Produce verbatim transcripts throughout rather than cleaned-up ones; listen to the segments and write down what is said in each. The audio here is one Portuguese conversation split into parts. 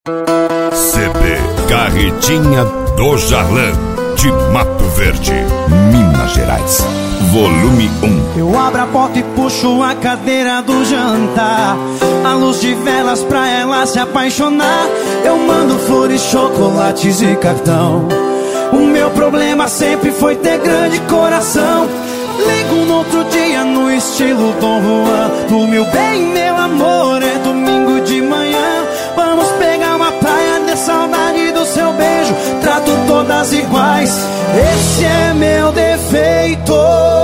C D Carretinha do Jarlã, de Mato Verde, Minas Gerais. Volume um. Eu abro a porta e puxo a cadeira do jantar, a luz de velas pra ela se apaixonar. Eu mando flores, chocolates e cartão. O meu problema sempre foi ter grande coração. Ligo no outro dia no estilo Dom Juan. Do meu bem, meu amor, é domingo de manhã. Vamos pegar uma praia, de saudade do seu beijo. Trato todas iguais, esse é meu defeito.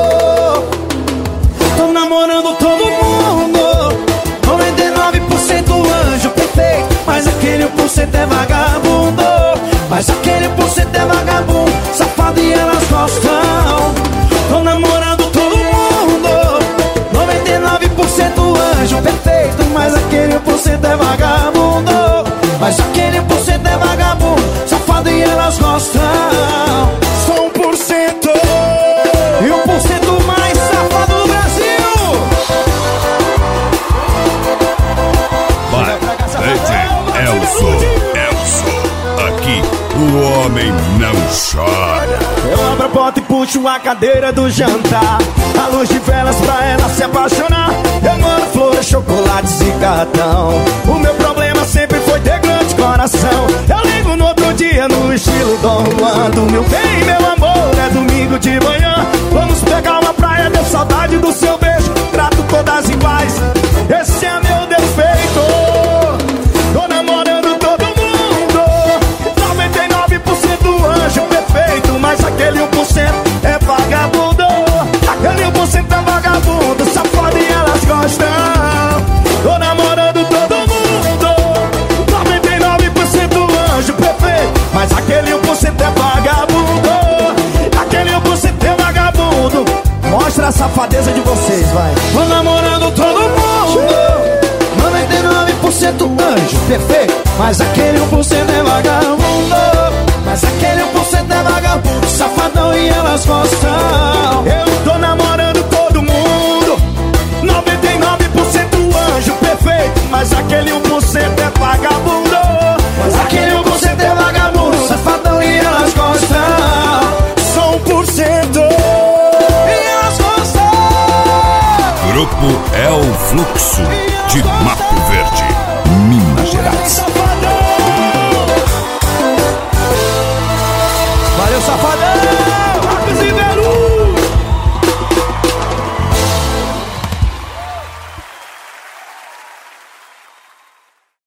Tô namorando todo mundo, noventa e nove por cento anjo perfeito, mas aquele um por cento é vagabundo. Mas aquele um por cento é vagabundo, safado e elas gostam. Tô namorando todo mundo, noventa e nove por cento anjo perfeito, mas aquele um por cento é vagabundo. Mas aquele um por cento é vagabundo, safado e elas gostam. Sou um por cento e um por cento mais safado do Brasil. Vai, Leite, Elso, Elso, aqui o homem não chora. Eu abro a porta e puxo a cadeira do jantar, a luz de velas pra ela se apaixonar. Eu mando flores, chocolates e cartão. O meu problema sempre foi ter grande coração. Eu ligo no outro dia no estilo Dom Juan. Do meu bem, meu amor, é domingo de manhã. Vamos pegar uma praia, deu saudade do seu beijo. Trato todas iguais, esse é meu defeito. Tô namorando todo mundo, noventa e nove por cento anjo perfeito, mas aquele um por cento é vagabundo. Aquele um por cento é vagabundo, safado e elas gostam. Tô namorando todo mundo, noventa e nove por cento anjo perfeito, mas aquele um por cento é vagabundo. Aquele um por cento é vagabundo. Mostra a safadeza de vocês, vai. Tô namorando todo mundo, noventa e nove por cento anjo perfeito, mas aquele um por cento é vagabundo. Mas aquele um por cento é vagabundo, safadão e elas gostam. Eu tô namorando todo mundo, noventa e nove por cento anjo perfeito, mas aquele um